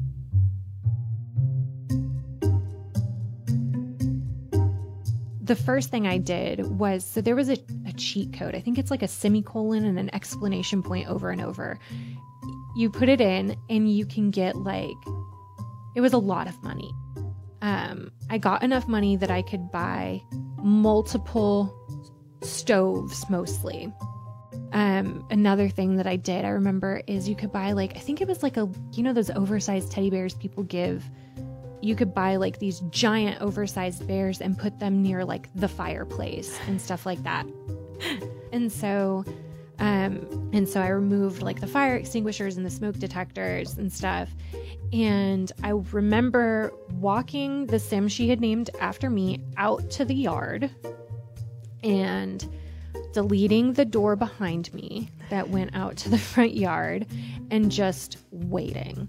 The first thing I did was, so there was a, a cheat code. I think it's like a semicolon and an exclamation point over and over. You put it in and you can get like, it was a lot of money. Um, I got enough money that I could buy multiple stoves mostly. Um, another thing that I did, I remember, is you could buy like, I think it was like a, you know, those oversized teddy bears people give. You could buy like these giant oversized bears and put them near like the fireplace and stuff like that. And so, um, and so I removed like the fire extinguishers and the smoke detectors and stuff. And I remember walking the Sim she had named after me out to the yard and deleting the door behind me that went out to the front yard and just waiting.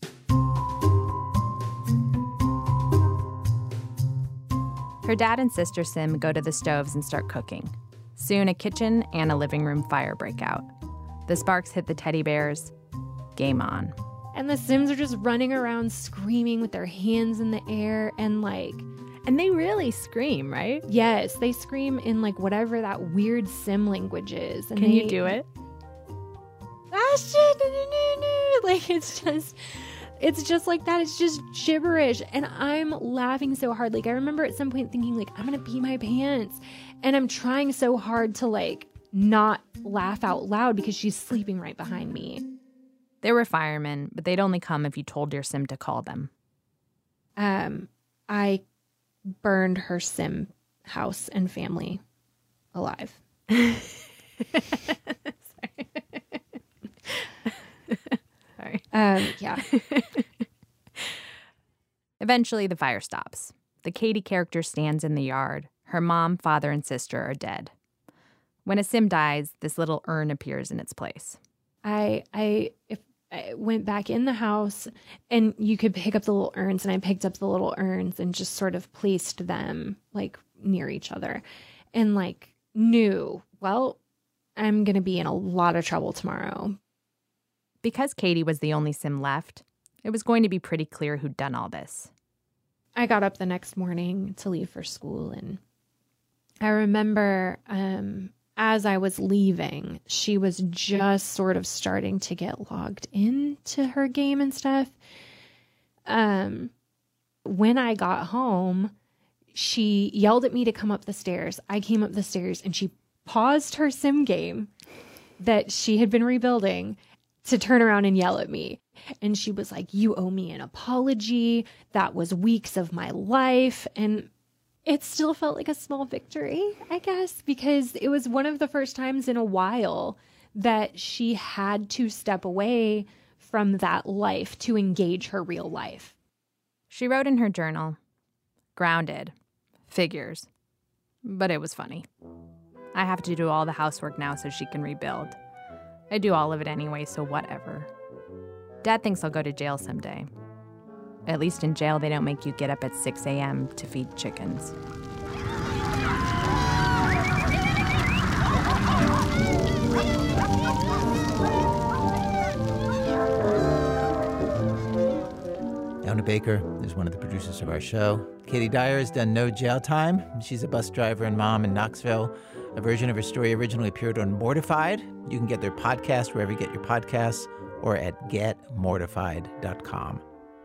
Her dad and sister Sim go to the stoves and start cooking. Soon a kitchen and a living room fire break out. The sparks hit the teddy bears. Game on. And the Sims are just running around screaming with their hands in the air and like... And they really scream, right? Yes, they scream in like whatever that weird Sim language is. And Can they, you do it? Like it's just... It's just like that. It's just gibberish. And I'm laughing so hard. Like, I remember at some point thinking, like, I'm going to pee my pants. And I'm trying so hard to, like, not laugh out loud because she's sleeping right behind me. There were firemen, but they'd only come if you told your Sim to call them. Um, I burned her Sim house and family alive. Sorry. Um, yeah. Eventually, the fire stops. The Katie character stands in the yard. Her mom, father, and sister are dead. When a sim dies, this little urn appears in its place. I I if I went back in the house, and you could pick up the little urns, and I picked up the little urns and just sort of placed them like near each other, and like knew, well, I'm gonna be in a lot of trouble tomorrow. Because Katie was the only sim left, it was going to be pretty clear who'd done all this. I got up the next morning to leave for school, and I remember um, as I was leaving, she was just sort of starting to get logged into her game and stuff. Um, when I got home, she yelled at me to come up the stairs. I came up the stairs, and she paused her sim game that she had been rebuilding to turn around and yell at me. And she was like, you owe me an apology. That was weeks of my life. And it still felt like a small victory, I guess, because it was one of the first times in a while that she had to step away from that life to engage her real life. She wrote in her journal, grounded, figures, but it was funny. I have to do all the housework now so she can rebuild. I do all of it anyway, so whatever. Dad thinks I'll go to jail someday. At least in jail, they don't make you get up at six a.m. to feed chickens. Elna Baker is one of the producers of our show. Katie Dyer has done no jail time. She's a bus driver and mom in Knoxville. A version of her story originally appeared on Mortified. You can get their podcast wherever you get your podcasts or at get mortified dot com.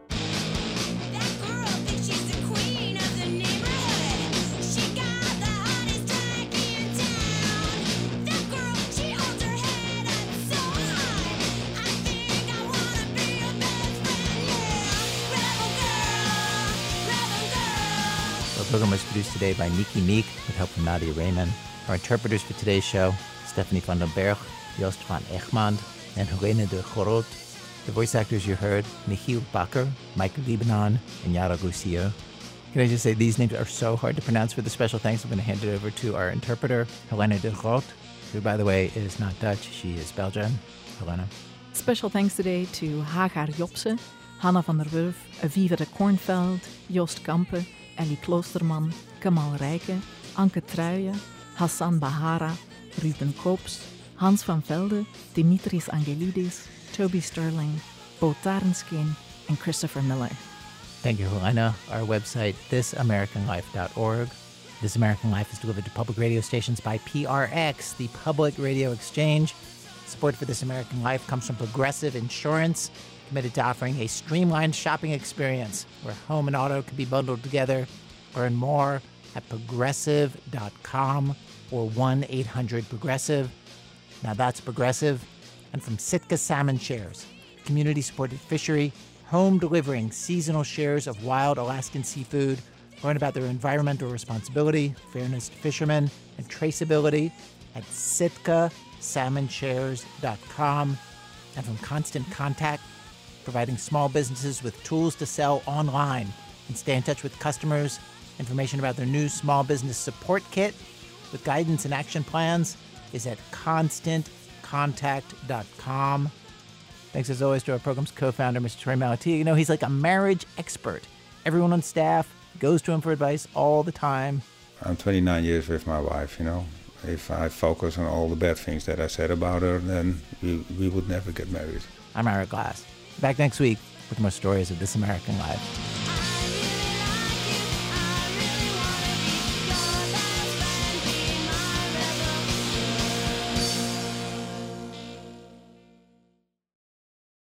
Our program was produced today by Nikki Meek with help from Nadia Raymond. Our interpreters for today's show, Stephanie van den Berg, Joost van Egmond, and Helene de Gorot. The voice actors you heard, Michiel Bakker, Mike Libanon, and Yara Lucio. Can I just say these names are so hard to pronounce. For the special thanks, I'm going to hand it over to our interpreter, Helene de Groot, who, by the way, is not Dutch. She is Belgian. Helena. Special thanks today to Hagar Jopse, Hanna van der Wurf, Aviva de Kornveld, Joost Kampe, Ellie Kloosterman, Kamal Rijke, Anke Truijen, Hassan Bahara, Ruben Koops, Hans van Velde, Dimitris Angelidis, Toby Sterling, Bo Tarenskeen, and Christopher Miller. Thank you, Helena. Our website, this american life dot org. This American Life is delivered to public radio stations by P R X, the Public Radio Exchange. Support for This American Life comes from Progressive Insurance, committed to offering a streamlined shopping experience where home and auto can be bundled together. Learn more at progressive dot com or one eight hundred progressive. Now that's Progressive. And from Sitka Salmon Shares, community-supported fishery, home delivering seasonal shares of wild Alaskan seafood. Learn about their environmental responsibility, fairness to fishermen, and traceability at sitka salmon shares dot com. And from Constant Contact, providing small businesses with tools to sell online and stay in touch with customers. Information about their new small business support kit with guidance and action plans is at constant contact dot com. Thanks as always to our program's co-founder, Mister Troy Malatia. You know, he's like a marriage expert. Everyone on staff goes to him for advice all the time. I'm twenty-nine years with my wife, you know. If I focus on all the bad things that I said about her, then we, we would never get married. I'm Ira Glass. Back next week with more stories of This American Life.